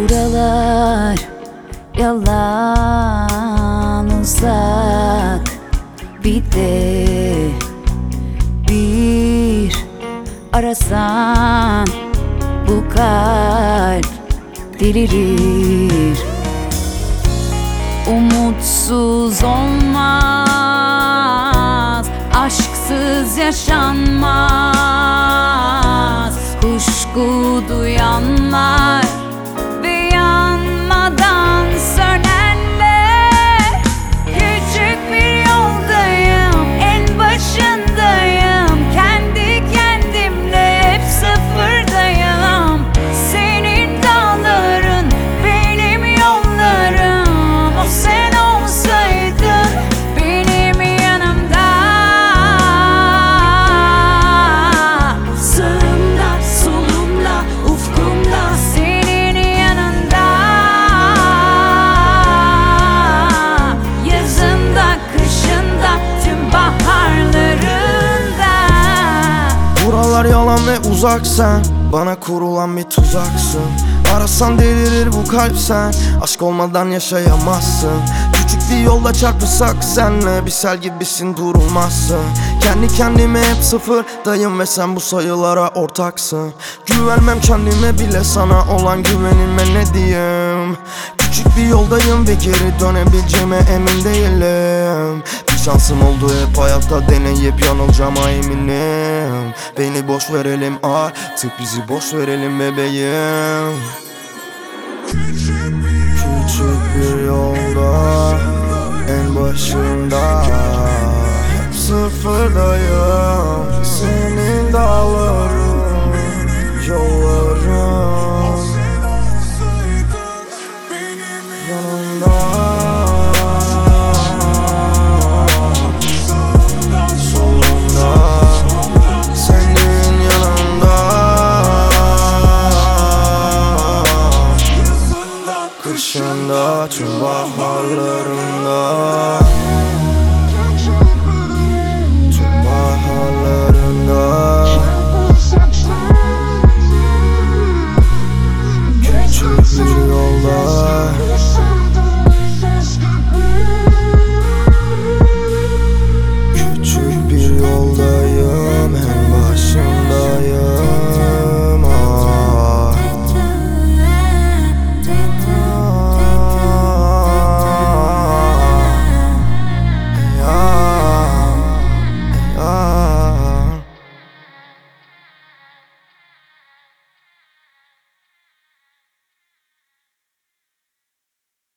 Buralar yalan, uzak. Bir de bir arasan bu kalp delirir. Umutsuz olmaz, aşksız yaşanmaz. Kuşku duyanlar ve yanmadan sönenler. Küçük bir yoldayım, en başındayım. Kendi kendimle hep sıfırdayım. Senin dağların, benim yollarım. O sen olsaydın benim yanımda. Sağımda, solumda, ufkumda, senin yanında. Yazında, kışında, tüm baharlarında. Buralar yalan ve uzak, sen bana kurulan bir tuzaksın. Arasan delirir bu kalp, sen aşk olmadan yaşayamazsın. Küçük bir yolda çarpışsak senle, bir sel gibisin, durulmazsın. Kendi kendime hep sıfırdayım ve sen bu sayılara ortaksın. Güvenmem kendime bile, sana olan güvenime ne diyeyim. Küçük bir yoldayım ve geri dönebileceğime emin değilim. Bir şansım oldu, hep hayatta deneyip yanılacağıma eminim. Beni boş verelim artık, bizi boş verelim bebeğim. Küçük bir yolda, en başında hep sıfırdayım. Senin dağların